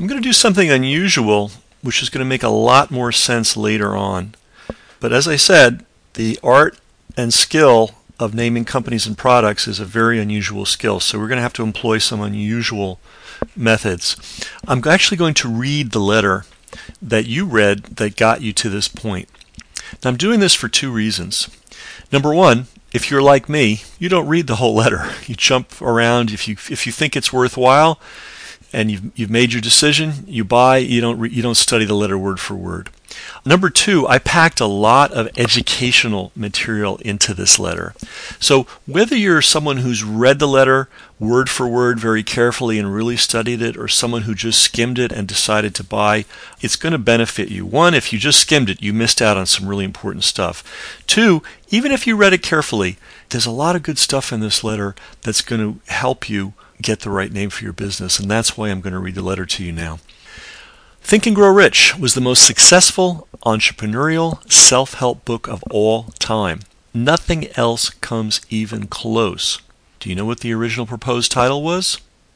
I'm going to do something unusual, which is going to make a lot more sense later on. But as I said, the art and skill of naming companies and products is a very unusual skill, so we're going to have to employ some unusual methods. I'm actually going to read the letter that you read that got you to this point. Now, I'm doing this for two reasons. Number one, if you're like me, you don't read the whole letter. You jump around. If you think it's worthwhile and you've made your decision, you buy. You don't study the letter word for word. Number two, I packed a lot of educational material into this letter. So whether you're someone who's read the letter word for word very carefully and really studied it, or someone who just skimmed it and decided to buy, it's going to benefit you. One, if you just skimmed it, you missed out on some really important stuff. Two, even if you read it carefully, there's a lot of good stuff in this letter that's going to help you get the right name for your business, and that's why I'm going to read the letter to you now. Think and Grow Rich was the most successful entrepreneurial self-help book of all time. Nothing else comes even close. Do you know what the original proposed title was?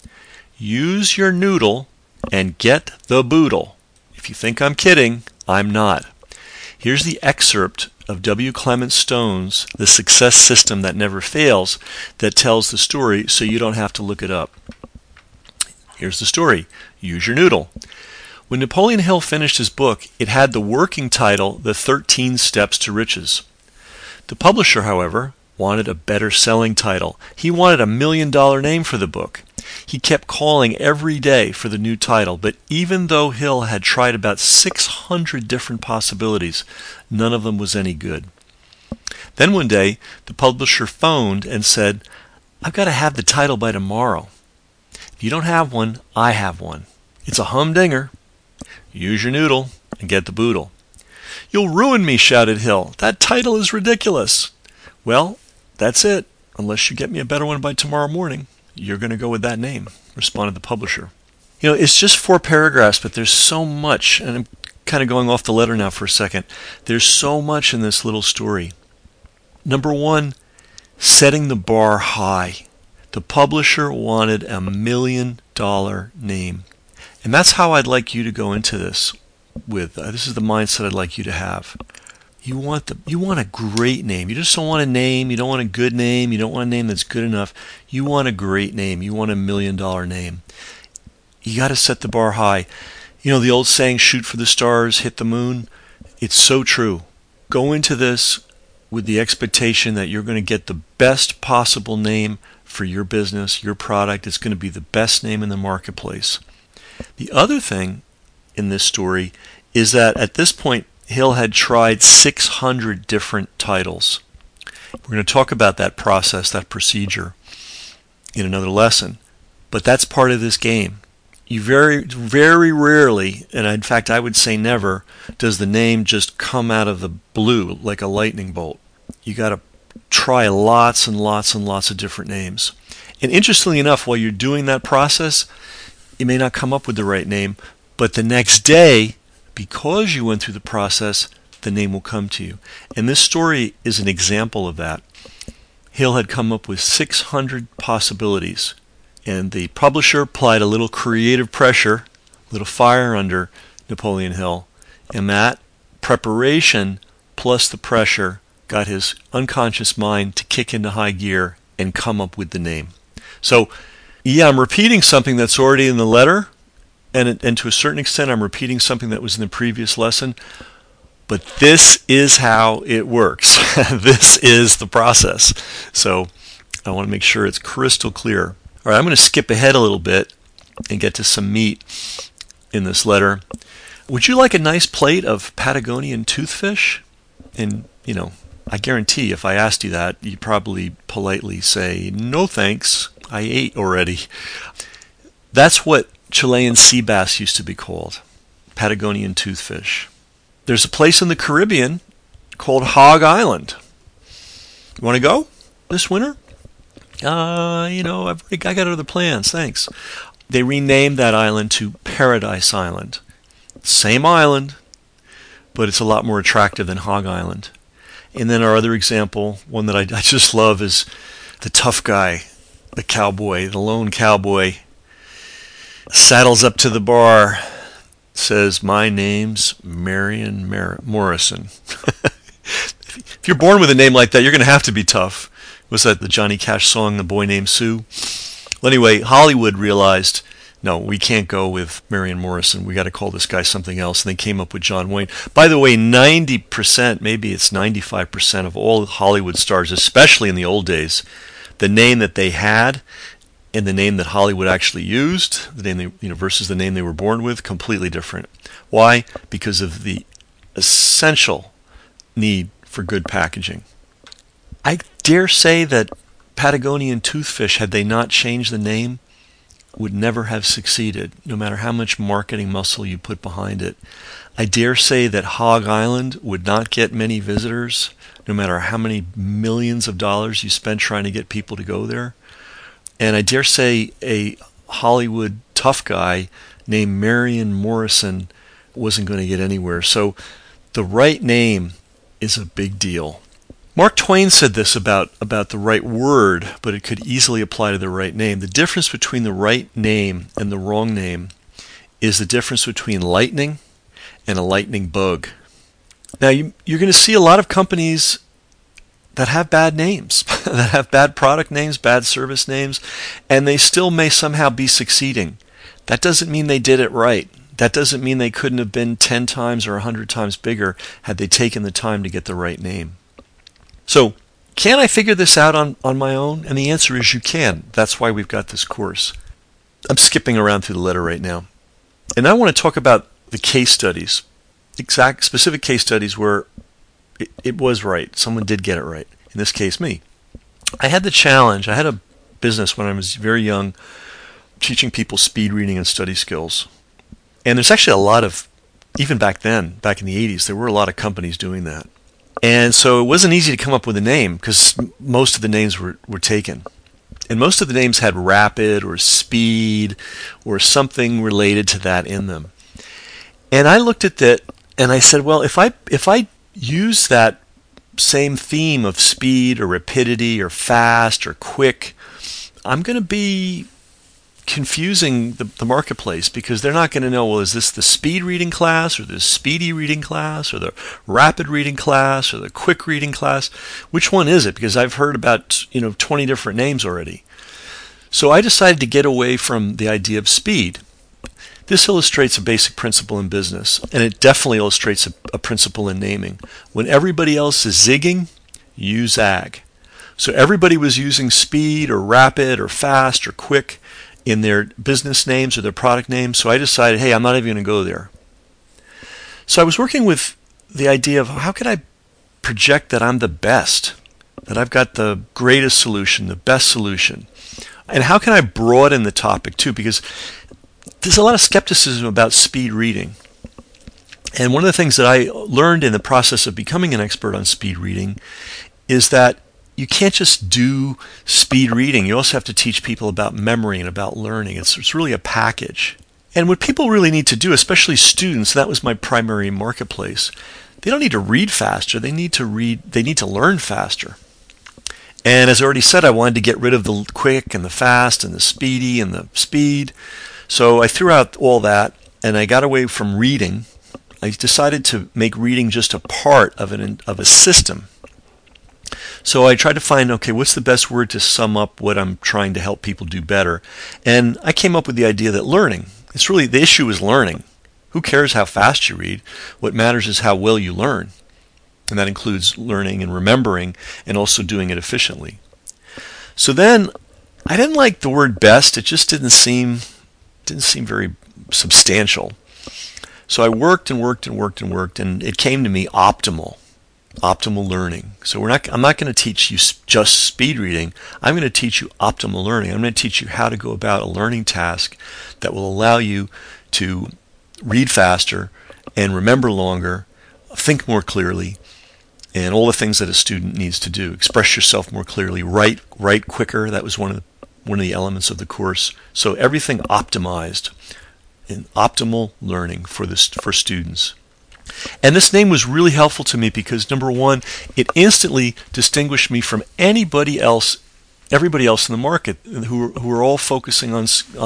Use Your Noodle and Get the Boodle. If you think I'm kidding, I'm not. Here's the excerpt of W. Clement Stone's The Success System That Never Fails that tells the story so you don't have to look it up. Here's the story. Use Your Noodle. When Napoleon Hill finished his book, it had the working title, The 13 Steps to Riches. The publisher, however, wanted a better selling title. He wanted $1 million name for the book. He kept calling every day for the new title, but even though Hill had tried about 600 different possibilities, none of them was any good. Then one day, the publisher phoned and said, "I've got to have the title by tomorrow. If you don't have one, I have one. It's a humdinger. Use your noodle and get the boodle." "You'll ruin me," shouted Hill. "That title is ridiculous." "Well, that's it. Unless you get me a better one by tomorrow morning, you're going to go with that name," responded the publisher. You know, it's just 4 paragraphs, but there's so much, and I'm kind of going off the letter now for a second. There's so much in this little story. Number one, setting the bar high. The publisher wanted $1 million name. And that's how I'd like you to go into this with. This is the mindset I'd like you to have. You want a great name. You just don't want a name. You don't want a good name. You don't want a name that's good enough. You want a great name. You want $1 million name. You got to set the bar high. You know the old saying, shoot for the stars, hit the moon? It's so true. Go into this with the expectation that you're going to get the best possible name for your business, your product. It's going to be the best name in the marketplace. The other thing in this story is that at this point, Hill had tried 600 different titles. We're going to talk about that process, that procedure, in another lesson. But that's part of this game. You very, very rarely, and in fact I would say never, does the name just come out of the blue like a lightning bolt. You got to try lots and lots and lots of different names. And interestingly enough, while you're doing that process, you may not come up with the right name, but the next day, because you went through the process, the name will come to you. And this story is an example of that. Hill had come up with 600 possibilities, and the publisher applied a little creative pressure, a little fire under Napoleon Hill, and that preparation plus the pressure got his unconscious mind to kick into high gear and come up with the name. So, yeah, I'm repeating something that's already in the letter, and to a certain extent I'm repeating something that was in the previous lesson, but this is how it works. This is the process. So I want to make sure it's crystal clear. All right, I'm going to skip ahead a little bit and get to some meat in this letter. Would you like a nice plate of Patagonian toothfish? And, you know, I guarantee if I asked you that, you'd probably politely say, "No thanks, I ate already." That's what Chilean sea bass used to be called, Patagonian toothfish. There's a place in the Caribbean called Hog Island. You want to go this winter? I got other plans, thanks. They renamed that island to Paradise Island. Same island, but it's a lot more attractive than Hog Island. And then our other example, one that I just love, is the tough guy, the cowboy, the lone cowboy. saddles up to the bar, says, "My name's Marion Morrison." If you're born with a name like that, you're going to have to be tough. Was that the Johnny Cash song, "The Boy Named Sue"? Well, anyway, Hollywood realized, no, we can't go with Marion Morrison. We got to call this guy something else. And they came up with John Wayne. By the way, 90%, maybe it's 95% of all Hollywood stars, especially in the old days, the name that they had and the name that Hollywood actually used, the name versus the name they were born with, completely different. Why? Because of the essential need for good packaging. I dare say that Patagonian Toothfish, had they not changed the name, would never have succeeded, no matter how much marketing muscle you put behind it. I dare say that Hog Island would not get many visitors, no matter how many millions of dollars you spent trying to get people to go there. And I dare say a Hollywood tough guy named Marion Morrison wasn't going to get anywhere. So the right name is a big deal. Mark Twain said this about the right word, but it could easily apply to the right name. The difference between the right name and the wrong name is the difference between lightning and a lightning bug. Now, you're going to see a lot of companies that have bad names, that have bad product names, bad service names, and they still may somehow be succeeding. That doesn't mean they did it right. That doesn't mean they couldn't have been 10 times or 100 times bigger had they taken the time to get the right name. So, can I figure this out on my own? And the answer is you can. That's why we've got this course. I'm skipping around through the letter right now. And I want to talk about the case studies, exact specific case studies where it was right. Someone did get it right. In this case, me. I had the challenge. I had a business when I was very young, teaching people speed reading and study skills. And there's actually a lot of, even back then, back in the 80s, there were a lot of companies doing that. And so it wasn't easy to come up with a name because most of the names were taken. And most of the names had rapid or speed or something related to that in them. And I looked at that and I said, well, if I use that same theme of speed or rapidity or fast or quick, I'm going to be confusing the marketplace because they're not going to know, well, is this the speed reading class or the speedy reading class or the rapid reading class or the quick reading class? Which one is it? Because I've heard about 20 different names already. So I decided to get away from the idea of speed. This illustrates a basic principle in business, and it definitely illustrates a principle in naming. When everybody else is zigging, you zag. So everybody was using speed or rapid or fast or quick in their business names or their product names, so I decided, hey, I'm not even going to go there. So I was working with the idea of how can I project that I'm the best, that I've got the greatest solution, the best solution, and how can I broaden the topic too, because there's a lot of skepticism about speed reading. And one of the things that I learned in the process of becoming an expert on speed reading is that you can't just do speed reading. You also have to teach people about memory and about learning. It's really a package. And what people really need to do, especially students, that was my primary marketplace, they don't need to read faster. They need to learn faster. And as I already said, I wanted to get rid of the quick and the fast and the speedy and the speed. So I threw out all that and I got away from reading. I decided to make reading just a part of a system. So I tried to find, okay, what's the best word to sum up what I'm trying to help people do better? And I came up with the idea that learning, it's really, the issue is learning. Who cares how fast you read? What matters is how well you learn. And that includes learning and remembering and also doing it efficiently. So then I didn't like the word best. It just didn't seem very substantial. So I worked and it came to me optimal learning. So I'm not going to teach you just speed reading. I'm going to teach you optimal learning. I'm going to teach you how to go about a learning task that will allow you to read faster and remember longer, think more clearly, and all the things that a student needs to do. Express yourself more clearly, write quicker. That was one of the elements of the course. So everything optimized in optimal learning for students. And this name was really helpful to me because, number one, it instantly distinguished me from everybody else in the market who are all focusing on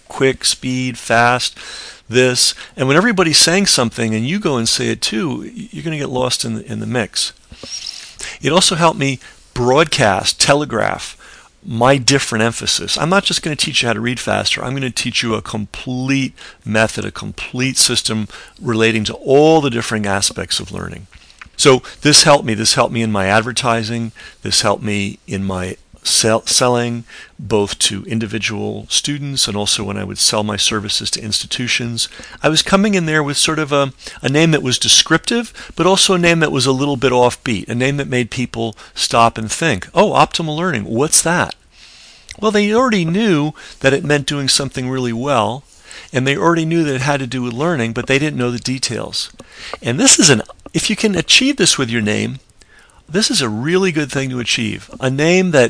quick, speed, fast, this. And when everybody's saying something and you go and say it too, you're going to get lost in the mix. It also helped me broadcast, telegraph my different emphasis. I'm not just going to teach you how to read faster. I'm going to teach you a complete method, a complete system relating to all the different aspects of learning. So this helped me. This helped me in my advertising. This helped me in my selling, both to individual students and also when I would sell my services to institutions. I was coming in there with sort of a name that was descriptive, but also a name that was a little bit offbeat, a name that made people stop and think, oh, optimal learning, what's that? Well, they already knew that it meant doing something really well, and they already knew that it had to do with learning, but they didn't know the details. And this is if you can achieve this with your name, this is a really good thing to achieve. A name that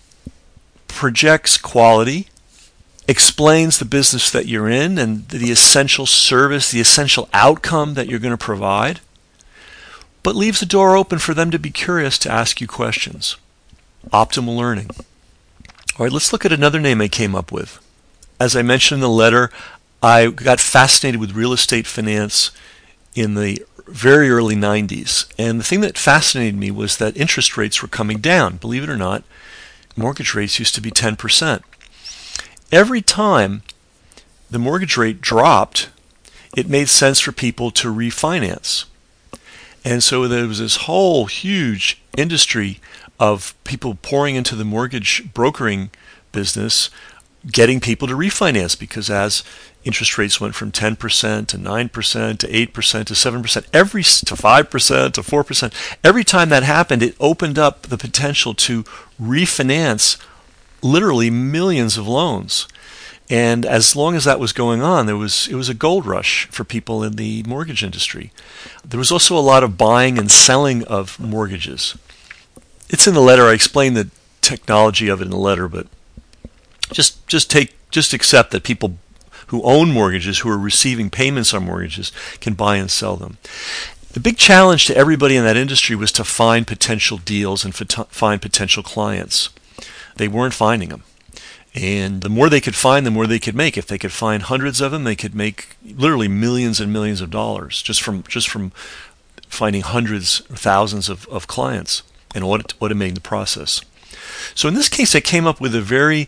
projects quality, explains the business that you're in and the essential service, the essential outcome that you're going to provide, but leaves the door open for them to be curious to ask you questions. Optimal learning. All right, let's look at another name I came up with. As I mentioned in the letter, I got fascinated with real estate finance in the very early 90s. And the thing that fascinated me was that interest rates were coming down. Believe it or not, mortgage rates used to be 10%. Every time the mortgage rate dropped, it made sense for people to refinance. And so there was this whole huge industry of people pouring into the mortgage brokering business, getting people to refinance, because as interest rates went from 10% to 9% to 8% to 7%, to 5% to 4%, every time that happened, it opened up the potential to refinance literally millions of loans. And as long as that was going on, it was a gold rush for people in the mortgage industry. There was also a lot of buying and selling of mortgages. It's in the letter. I explained the technology of it in the letter, but just accept that people who own mortgages, who are receiving payments on mortgages, can buy and sell them. The big challenge to everybody in that industry was to find potential deals and find potential clients. They weren't finding them. And the more they could find, the more they could make. If they could find hundreds of them, they could make literally millions and millions of dollars just from finding hundreds or thousands of clients and automating the process. So in this case, I came up with a very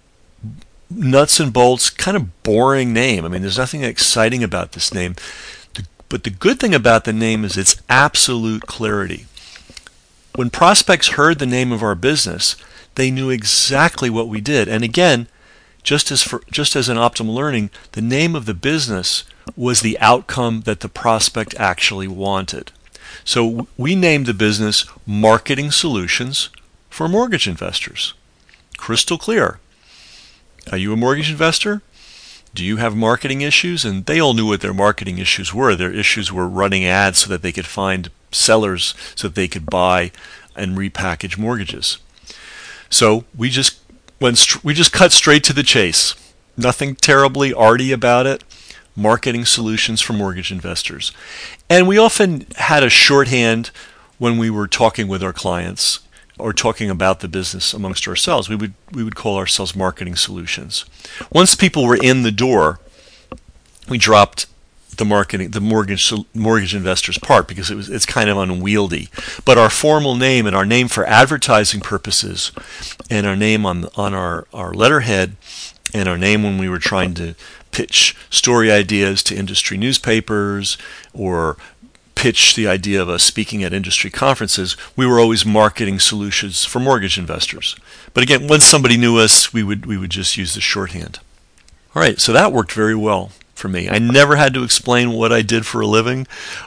nuts and bolts, kind of boring name. I mean, there's nothing exciting about this name. But the good thing about the name is its absolute clarity. When prospects heard the name of our business, they knew exactly what we did. And again, just as in Optimal Learning, the name of the business was the outcome that the prospect actually wanted. So we named the business Marketing Solutions for Mortgage Investors. Crystal clear. Are you a mortgage investor? Do you have marketing issues? And they all knew what their marketing issues were. Their issues were running ads so that they could find sellers so that they could buy and repackage mortgages. So we just cut straight to the chase. Nothing terribly arty about it. Marketing Solutions for Mortgage Investors. And we often had a shorthand when we were talking with our clients or talking about the business amongst ourselves. We would call ourselves Marketing Solutions. Once people were in the door, we dropped the mortgage investors part because it's kind of unwieldy. But our formal name and our name for advertising purposes, and our name on our letterhead, and our name when we were trying to pitch story ideas to industry newspapers or pitch the idea of us speaking at industry conferences, we were always Marketing Solutions for Mortgage Investors. But again, once somebody knew us, we would just use the shorthand. All right, so that worked very well for me. I never had to explain what I did for a living.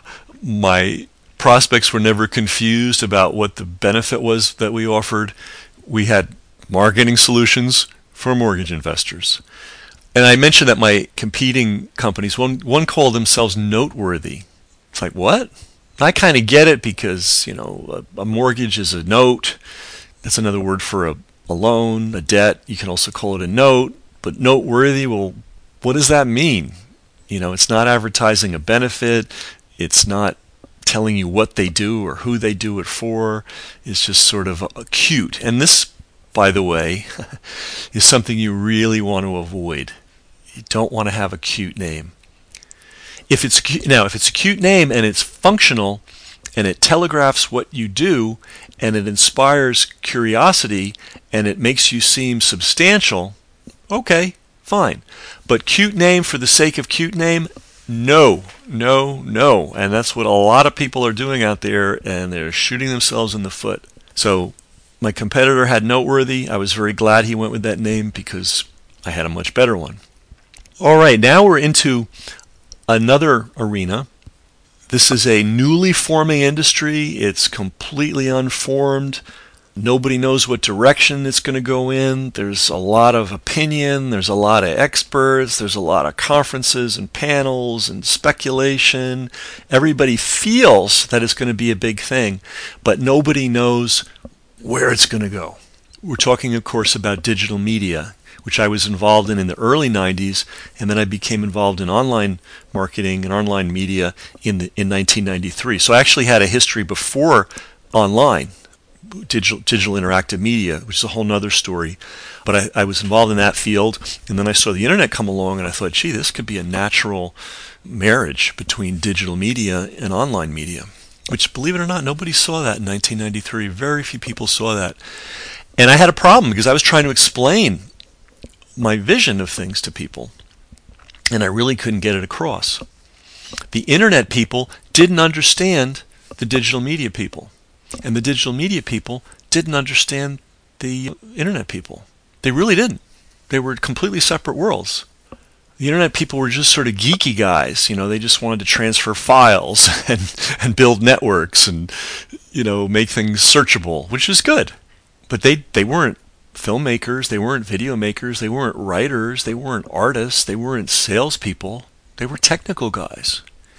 My prospects were never confused about what the benefit was that we offered. We had Marketing Solutions for Mortgage Investors. And I mentioned that my competing companies, one called themselves Noteworthy. It's like, what? I kind of get it because, a mortgage is a note. That's another word for a loan, a debt. You can also call it a note. But noteworthy, well, what does that mean? It's not advertising a benefit. It's not telling you what they do or who they do it for. It's just sort of cute. And this, by the way, is something you really want to avoid. You don't want to have a cute name. If it's a cute name and it's functional and it telegraphs what you do and it inspires curiosity and it makes you seem substantial, okay, fine. But cute name for the sake of cute name, no, no, no. And that's what a lot of people are doing out there, and they're shooting themselves in the foot. So my competitor had Noteworthy. I was very glad he went with that name because I had a much better one. All right, now we're into another arena. This is a newly forming industry. It's completely unformed. Nobody knows what direction it's going to go in. There's a lot of opinion. There's a lot of experts. There's a lot of conferences and panels and speculation. Everybody feels that it's going to be a big thing, but nobody knows where it's going to go. We're talking, of course, about digital media, which I was involved in the early 90s, and then I became involved in online marketing and online media in 1993. So I actually had a history before online, digital interactive media, which is a whole nother story. But I was involved in that field, and then I saw the internet come along, and I thought, gee, this could be a natural marriage between digital media and online media, which, believe it or not, nobody saw that in 1993. Very few people saw that. And I had a problem because I was trying to explain my vision of things to people, and I really couldn't get it across. The internet people didn't understand the digital media people, and the digital media people didn't understand the internet people. They really didn't. They were completely separate worlds. The internet people were just sort of geeky guys. They just wanted to transfer files and build networks and make things searchable, which is good. But they weren't filmmakers, they weren't video makers, they weren't writers, they weren't artists, they weren't salespeople. They were technical guys.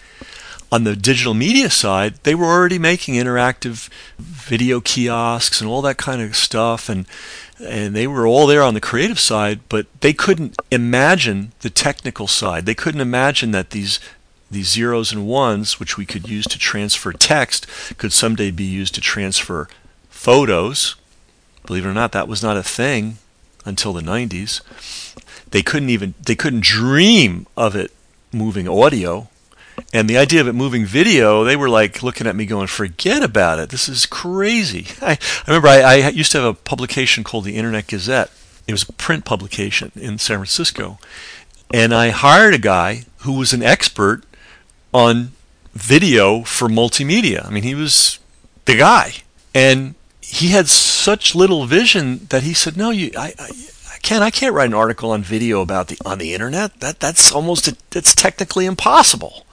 On the digital media side, they were already making interactive video kiosks and all that kind of stuff, and they were all there on the creative side, but they couldn't imagine the technical side. They couldn't imagine that these zeros and ones, which we could use to transfer text, could someday be used to transfer photos. Believe it or not, that was not a thing until the 90s. They couldn't dream of it moving audio. And the idea of it moving video, they were like looking at me going, forget about it. This is crazy. I remember I used to have a publication called the Internet Gazette. It was a print publication in San Francisco. And I hired a guy who was an expert on video for multimedia. I mean, he was the guy. And he had such little vision that he said, "No, I can't write an article on video on the internet. That's technically impossible."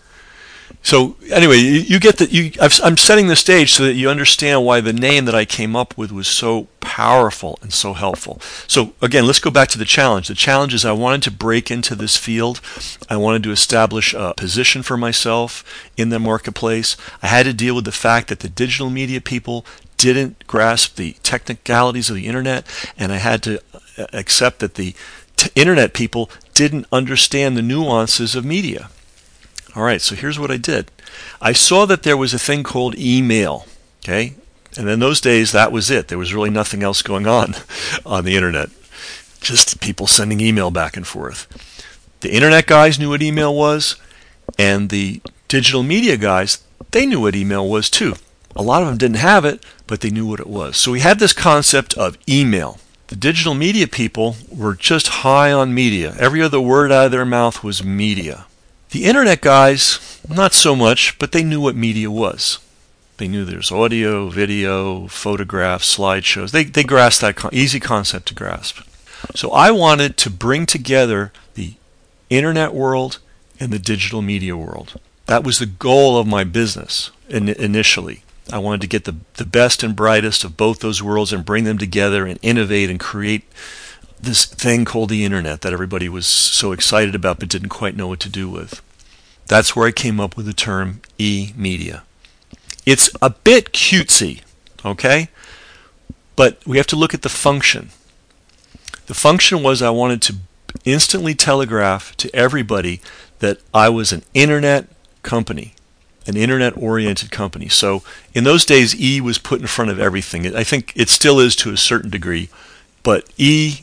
So anyway, you get that. I'm setting the stage so that you understand why the name that I came up with was so powerful and so helpful. So again, let's go back to the challenge. The challenge is I wanted to break into this field. I wanted to establish a position for myself in the marketplace. I had to deal with the fact that the digital media people didn't grasp the technicalities of the internet, and I had to accept that the internet people didn't understand the nuances of media. All right, so here's what I did. I saw that there was a thing called email, okay? And in those days, that was it. There was really nothing else going on the internet, just people sending email back and forth. The internet guys knew what email was, and the digital media guys, they knew what email was too. A lot of them didn't have it, but they knew what it was. So we had this concept of email. The digital media people were just high on media. Every other word out of their mouth was media. The internet guys, not so much, but they knew what media was. They knew there's audio, video, photographs, slideshows. They grasped that easy concept to grasp. So I wanted to bring together the internet world and the digital media world. That was the goal of my business initially. I wanted to get the best and brightest of both those worlds and bring them together and innovate and create this thing called the internet that everybody was so excited about but didn't quite know what to do with. That's where I came up with the term e-media. It's a bit cutesy, okay? But we have to look at the function. The function was I wanted to instantly telegraph to everybody that I was an internet company, an internet-oriented company. So in those days, E was put in front of everything. I think it still is to a certain degree, but E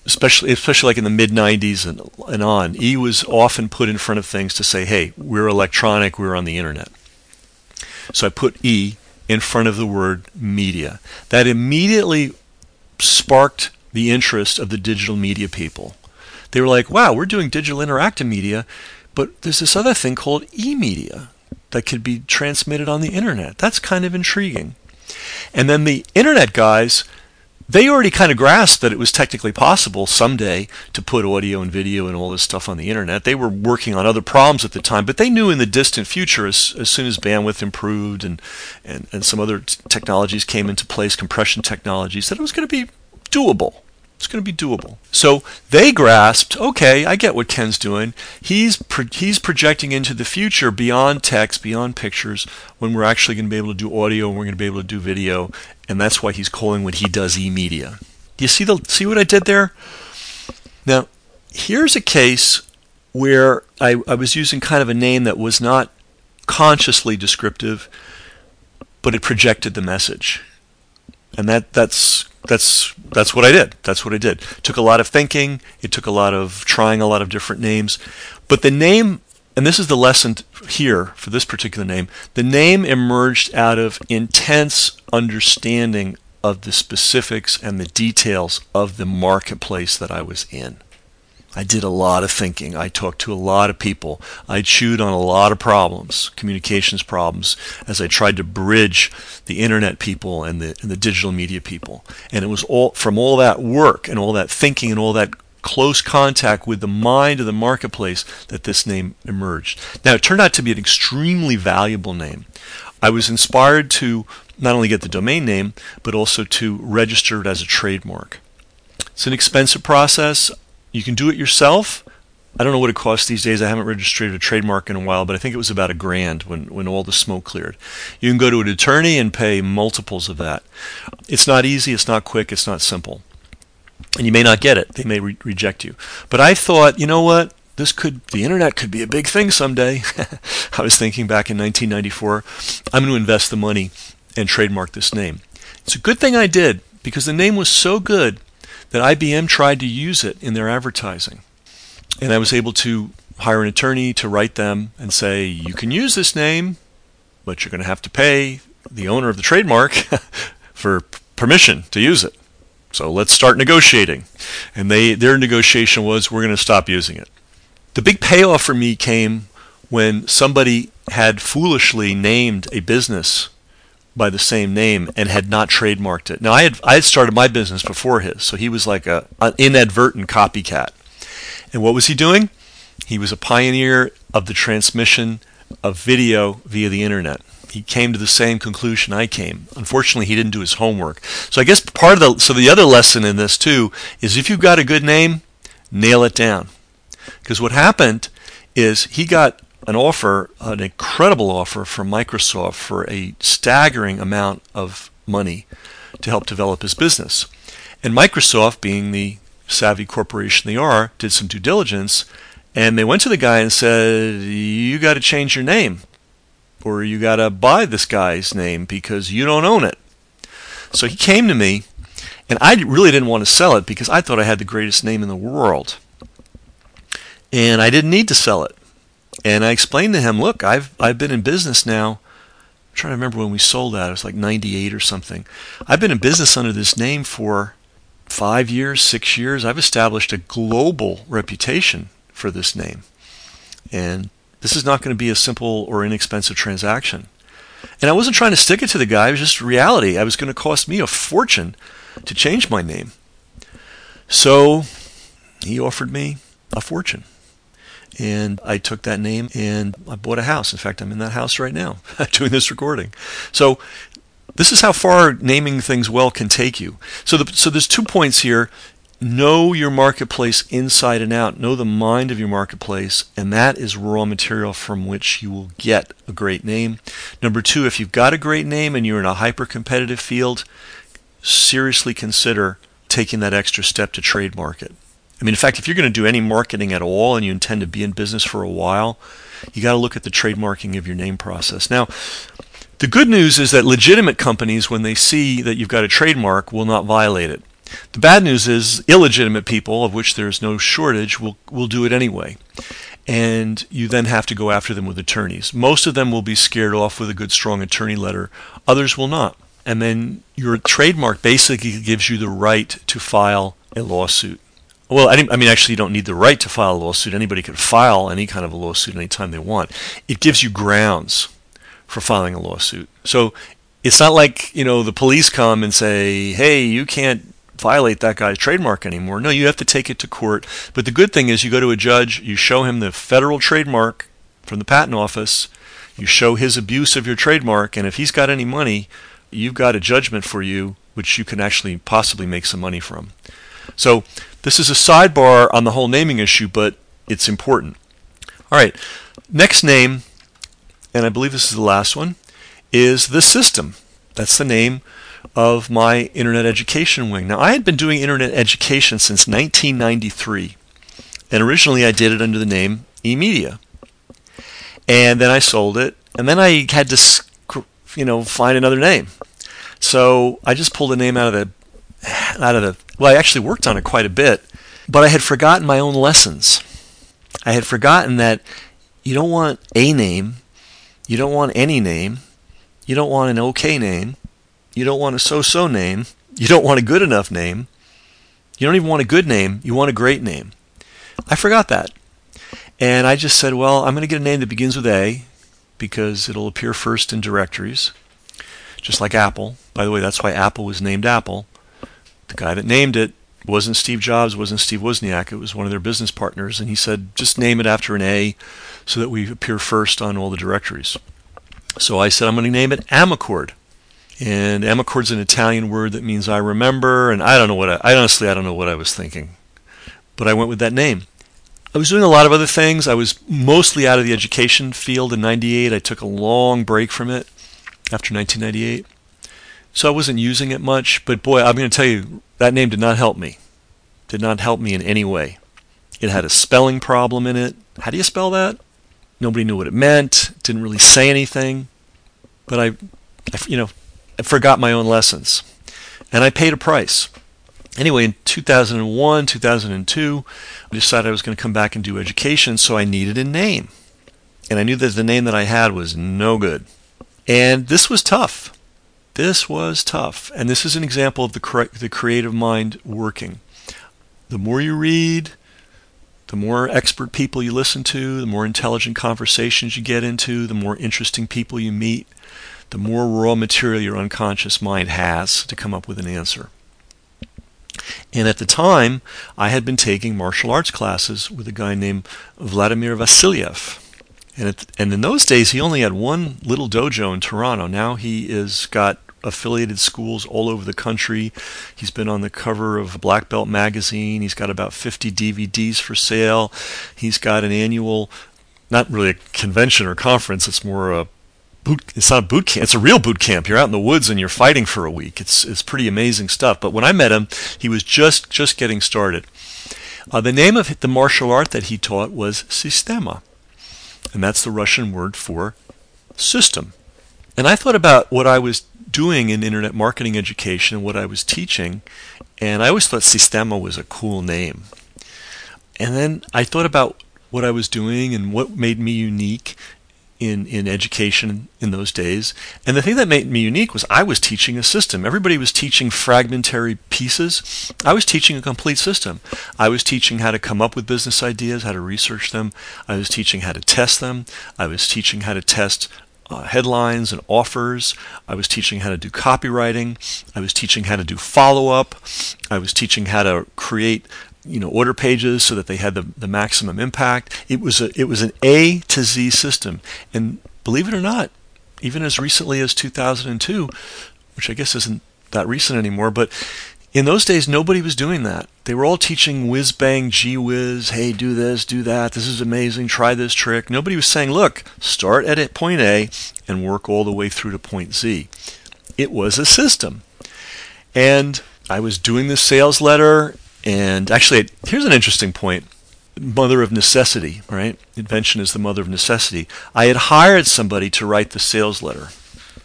especially like in the mid 90s and on, E was often put in front of things to say, hey, we're electronic, we're on the internet. So I put E in front of the word media. That immediately sparked the interest of the digital media people. They were like, wow, we're doing digital interactive media, but there's this other thing called e-media that could be transmitted on the internet. That's kind of intriguing. And then the internet guys, they already kind of grasped that it was technically possible someday to put audio and video and all this stuff on the internet. They were working on other problems at the time, but they knew in the distant future, as soon as bandwidth improved and some other technologies came into place, compression technologies, that it was going to be doable. It's going to be doable. So they grasped, okay, I get what Ken's doing. He's projecting into the future beyond text, beyond pictures, when we're actually going to be able to do audio and we're going to be able to do video, and that's why he's calling what he does e-media. Do you see what I did there? Now, here's a case where I was using kind of a name that was not consciously descriptive, but it projected the message. And that's what I did. That's what I did. It took a lot of thinking. It took a lot of trying a lot of different names. But the name, and this is the lesson here for this particular name, the name emerged out of intense understanding of the specifics and the details of the marketplace that I was in. I did a lot of thinking. I talked to a lot of people. I chewed on a lot of problems, communications problems, as I tried to bridge the internet people and the digital media people. And it was all from all that work and all that thinking and all that close contact with the mind of the marketplace that this name emerged. Now, it turned out to be an extremely valuable name. I was inspired to not only get the domain name, but also to register it as a trademark. It's an expensive process. You can do it yourself. I don't know what it costs these days. I haven't registered a trademark in a while, but I think it was about $1,000 when all the smoke cleared. You can go to an attorney and pay multiples of that. It's not easy. It's not quick. It's not simple. And you may not get it. They may reject you. But I thought, you know what? The internet could be a big thing someday. I was thinking back in 1994, I'm going to invest the money and trademark this name. It's a good thing I did, because the name was so good that IBM tried to use it in their advertising. And I was able to hire an attorney to write them and say, you can use this name, but you're going to have to pay the owner of the trademark for permission to use it. So let's start negotiating. And their negotiation was, we're going to stop using it. The big payoff for me came when somebody had foolishly named a business by the same name and had not trademarked it. Now, I had started my business before his, so he was like an inadvertent copycat. And what was he doing? He was a pioneer of the transmission of video via the internet. He came to the same conclusion I came. Unfortunately, he didn't do his homework. So I guess the other lesson in this too is, if you've got a good name, nail it down. Because what happened is he got an incredible offer from Microsoft for a staggering amount of money to help develop his business. And Microsoft, being the savvy corporation they are, did some due diligence, and they went to the guy and said, you got to change your name, or you got to buy this guy's name because you don't own it. So he came to me, and I really didn't want to sell it because I thought I had the greatest name in the world. And I didn't need to sell it. And I explained to him, look, I've been in business now. I'm trying to remember when we sold that. It was like 98 or something. I've been in business under this name for 5 years, 6 years. I've established a global reputation for this name. And this is not going to be a simple or inexpensive transaction. And I wasn't trying to stick it to the guy. It was just reality. It was going to cost me a fortune to change my name. So he offered me a fortune. And I took that name and I bought a house. In fact, I'm in that house right now doing this recording. So this is how far naming things well can take you. So there's 2 points here. Know your marketplace inside and out. Know the mind of your marketplace, and that is raw material from which you will get a great name. Number 2, if you've got a great name and you're in a hyper-competitive field, seriously consider taking that extra step to trademark it. I mean, in fact, if you're going to do any marketing at all and you intend to be in business for a while, you got to look at the trademarking of your name process. Now, the good news is that legitimate companies, when they see that you've got a trademark, will not violate it. The bad news is illegitimate people, of which there's no shortage, will do it anyway. And you then have to go after them with attorneys. Most of them will be scared off with a good, strong attorney letter. Others will not. And then your trademark basically gives you the right to file a lawsuit. Well, actually, you don't need the right to file a lawsuit. Anybody could file any kind of a lawsuit anytime they want. It gives you grounds for filing a lawsuit. So it's not like, the police come and say, hey, you can't violate that guy's trademark anymore. No, you have to take it to court. But the good thing is you go to a judge, you show him the federal trademark from the patent office, you show his abuse of your trademark, and if he's got any money, you've got a judgment for you which you can actually possibly make some money from. So this is a sidebar on the whole naming issue, but it's important. All right, next name, and I believe this is the last one, is The System. That's the name of my internet education wing. Now, I had been doing internet education since 1993, and originally I did it under the name eMedia. And then I sold it, and then I had to, find another name. So I just pulled a name out of the. Well, I actually worked on it quite a bit, but I had forgotten my own lessons. I had forgotten that you don't want a name, you don't want any name, you don't want an okay name, you don't want a so-so name, you don't want a good enough name, you don't even want a good name, you want a great name. I forgot that. And I just said, well, I'm going to get a name that begins with A because it'll appear first in directories, just like Apple. By the way, that's why Apple was named Apple. The guy that named it wasn't Steve Jobs, wasn't Steve Wozniak. It was one of their business partners, and he said, just name it after an A so that we appear first on all the directories. So I said, I'm going to name it Amacord. And Amacord's an Italian word that means I remember, and I honestly don't know what I was thinking. But I went with that name. I was doing a lot of other things. I was mostly out of the education field in 98. I took a long break from it after 1998. So I wasn't using it much, but boy, I'm going to tell you, that name did not help me. Did not help me in any way. It had a spelling problem in it. How do you spell that? Nobody knew what it meant. Didn't really say anything. But I forgot my own lessons. And I paid a price. Anyway, in 2001, 2002, I decided I was going to come back and do education, so I needed a name. And I knew that the name that I had was no good. And this was tough. This was tough. And this is an example of the creative mind working. The more you read, the more expert people you listen to, the more intelligent conversations you get into, the more interesting people you meet, the more raw material your unconscious mind has to come up with an answer. And at the time, I had been taking martial arts classes with a guy named Vladimir Vasiliev. And in those days, he only had one little dojo in Toronto. Now he has got affiliated schools all over the country. He's been on the cover of Black Belt magazine. He's got about 50 DVDs for sale. He's got an annual, not really a convention or conference, it's more a it's not a boot camp. It's a real boot camp. You're out in the woods and you're fighting for a week. It's pretty amazing stuff. But when I met him, he was just getting started. The name of the martial art that he taught was Sistema, and that's the Russian word for system. And I thought about what I was doing in internet marketing education and what I was teaching, and I always thought Sistema was a cool name. And then I thought about what I was doing and what made me unique in education in those days. And the thing that made me unique was I was teaching a system. Everybody was teaching fragmentary pieces. I was teaching a complete system. I was teaching how to come up with business ideas, how to research them. I was teaching how to test them. I was teaching how to test headlines and offers. I was teaching how to do copywriting. I was teaching how to do follow-up. I was teaching how to create order pages so that they had the maximum impact. It was an A to Z system. And believe it or not, even as recently as 2002, which I guess isn't that recent anymore, but in those days, nobody was doing that. They were all teaching whiz-bang, gee-whiz, hey, do this, do that, this is amazing, try this trick. Nobody was saying, look, start at point A and work all the way through to point Z. It was a system. And I was doing this sales letter, and actually, here's an interesting point. Mother of necessity, right? Invention is the mother of necessity. I had hired somebody to write the sales letter.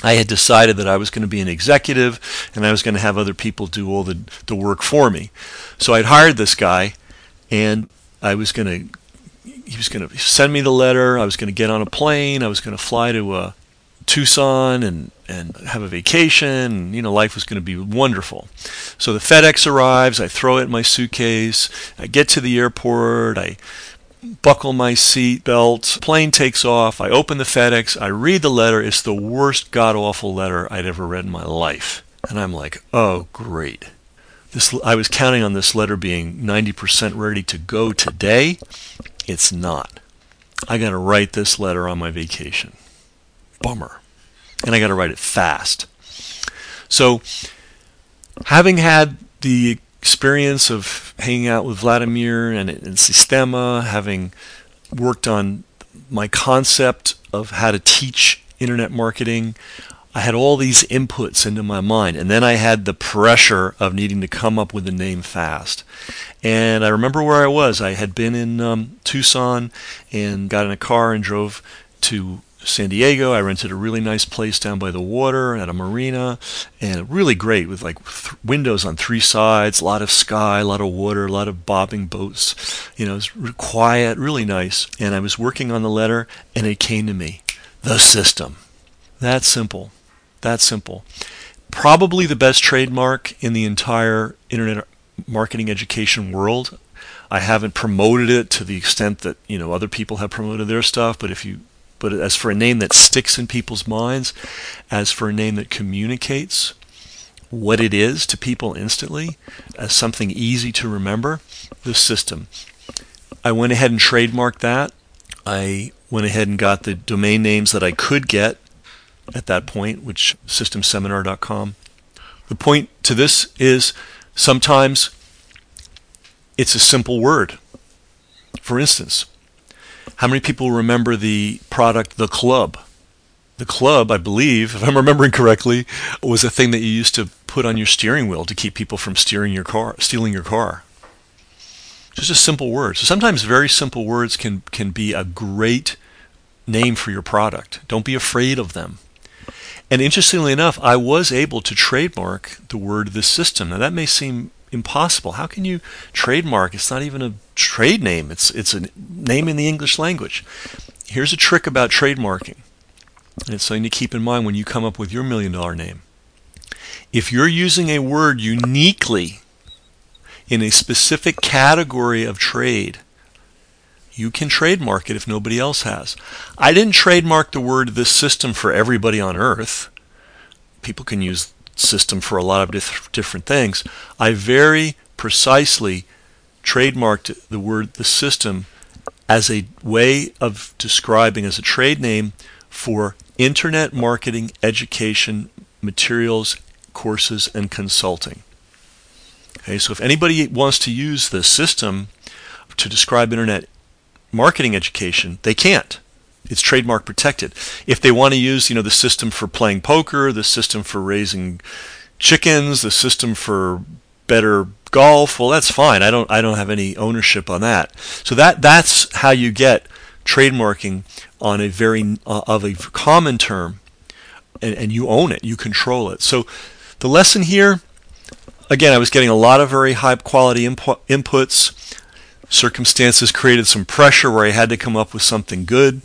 I had decided that I was going to be an executive and I was going to have other people do all the work for me. So I'd hired this guy, and he was going to send me the letter. I was going to get on a plane. I was going to fly to Tucson and have a vacation. And, life was going to be wonderful. So the FedEx arrives. I throw it in my suitcase. I get to the airport. I buckle my seat belt. Plane takes off. I open the FedEx. I read the letter. It's the worst god-awful letter I'd ever read in my life. And I'm like, oh, great. I was counting on this letter being 90% ready to go today. It's not. I got to write this letter on my vacation. Bummer. And I got to write it fast. So, having had the experience of hanging out with Vladimir and Sistema, having worked on my concept of how to teach internet marketing, I had all these inputs into my mind, and then I had the pressure of needing to come up with a name fast. And I remember where I was. I had been in Tucson and got in a car and drove to San Diego. I rented a really nice place down by the water at a marina, and really great with windows on 3 sides, a lot of sky, a lot of water, a lot of bobbing boats. It was quiet, really nice. And I was working on the letter, and it came to me, the system. That simple. That simple. Probably the best trademark in the entire internet marketing education world. I haven't promoted it to the extent that other people have promoted their stuff, but as for a name that sticks in people's minds, as for a name that communicates what it is to people instantly, as something easy to remember, the system. I went ahead and trademarked that. I went ahead and got the domain names that I could get at that point, which systemseminar.com. The point to this is sometimes it's a simple word. For instance, how many people remember the product The Club? The Club, I believe, if I'm remembering correctly, was a thing that you used to put on your steering wheel to keep people from stealing your car. Just a simple word. So sometimes very simple words can be a great name for your product. Don't be afraid of them. And interestingly enough, I was able to trademark the word "the system." Now that may seem impossible. How can you trademark? It's not even a trade name. It's a name in the English language. Here's a trick about trademarking. And it's something to keep in mind when you come up with your $1 million name. If you're using a word uniquely in a specific category of trade, you can trademark it if nobody else has. I didn't trademark the word "the system" for everybody on earth. People can use system for a lot of different things. I very precisely trademarked the word "the system" as a way of describing, as a trade name for internet marketing, education, materials, courses, and consulting. Okay, so if anybody wants to use the system to describe internet marketing education, they can't. It's trademark protected. If they want to use, the system for playing poker, the system for raising chickens, the system for better golf, well, that's fine. I don't have any ownership on that. So that's how you get trademarking on a very of a common term, and you own it, you control it. So the lesson here, again, I was getting a lot of very high quality inputs. Circumstances created some pressure where I had to come up with something good.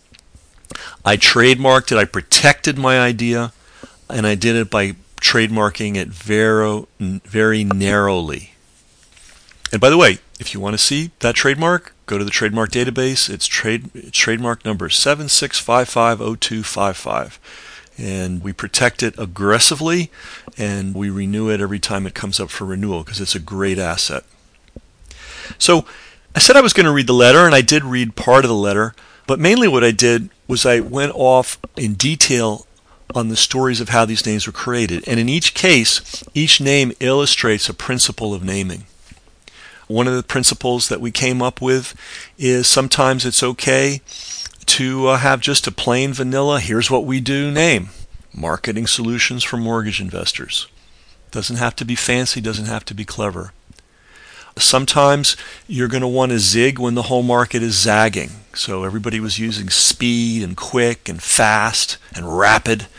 I trademarked it, I protected my idea, and I did it by trademarking it very narrowly. And by the way, if you want to see that trademark, go to the trademark database. It's trademark number 76550255. And we protect it aggressively, and we renew it every time it comes up for renewal because it's a great asset. So I said I was going to read the letter, and I did read part of the letter, but mainly what I did was I went off in detail on the stories of how these names were created. And in each case, each name illustrates a principle of naming. One of the principles that we came up with is sometimes it's okay to have just a plain vanilla, here's what we do name. Marketing Solutions for Mortgage Investors. Doesn't have to be fancy, doesn't have to be clever. Sometimes you're going to want to zig when the whole market is zagging. So everybody was using speed and quick and fast and rapid.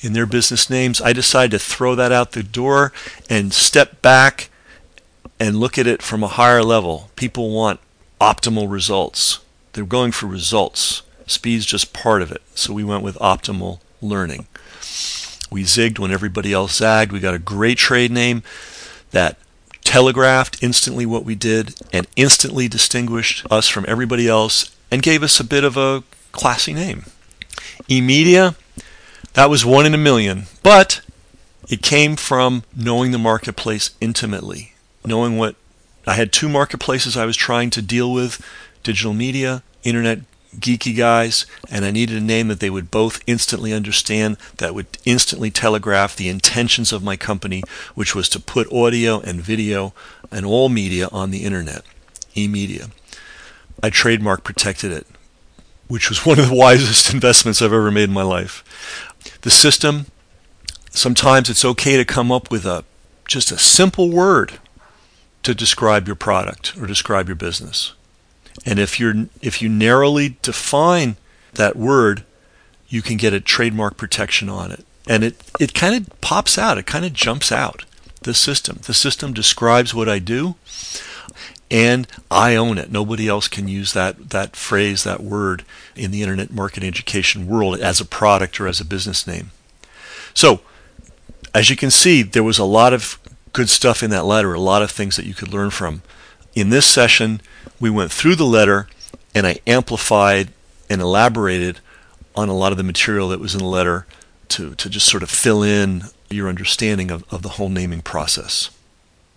in their business names. I decided to throw that out the door and step back and look at it from a higher level. People want optimal results. They're going for results. Speed's just part of it. So we went with optimal learning. We zigged when everybody else zagged. We got a great trade name that telegraphed instantly what we did and instantly distinguished us from everybody else and gave us a bit of a classy name. eMedia, that was 1 in a million, but it came from knowing the marketplace intimately, knowing what I had 2 marketplaces I was trying to deal with, digital media, internet geeky guys, and I needed a name that they would both instantly understand, that would instantly telegraph the intentions of my company, which was to put audio and video and all media on the internet, eMedia. I trademark protected it, which was one of the wisest investments I've ever made in my life. The system, sometimes it's okay to come up with just a simple word to describe your product or describe your business. And if you narrowly define that word, you can get a trademark protection on it. And it kind of pops out, it kind of jumps out, the system. The system describes what I do, and I own it. Nobody else can use that phrase, that word in the internet marketing education world as a product or as a business name. So, as you can see, there was a lot of good stuff in that letter, a lot of things that you could learn from. In this session, we went through the letter and I amplified and elaborated on a lot of the material that was in the letter to just sort of fill in your understanding of the whole naming process.